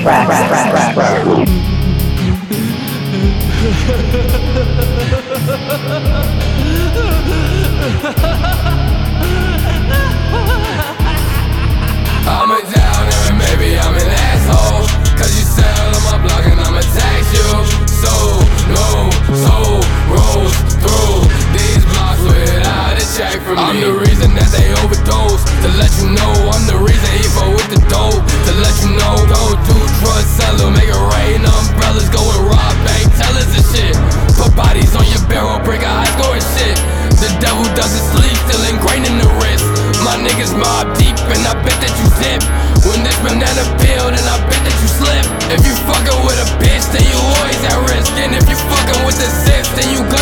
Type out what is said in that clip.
I'm a downer, maybe I'm an asshole, cause you sell on my block and I'ma tax you. So rolls through these blocks without a check from me. I'm the reason that they overdose. To let you know, I'm the reason he fought with the dope. To let you know, go do drug seller, make it rain, umbrellas, go and rob bank tellers and shit. Put bodies on your barrel, break a high score and shit. The devil doesn't sleep, still ingrained in the wrist. My niggas mob deep and I bet that you zip. When this banana peel, then I bet that you slip. If you fucking with a bitch, then you always at risk. And if you fucking with the zips, then you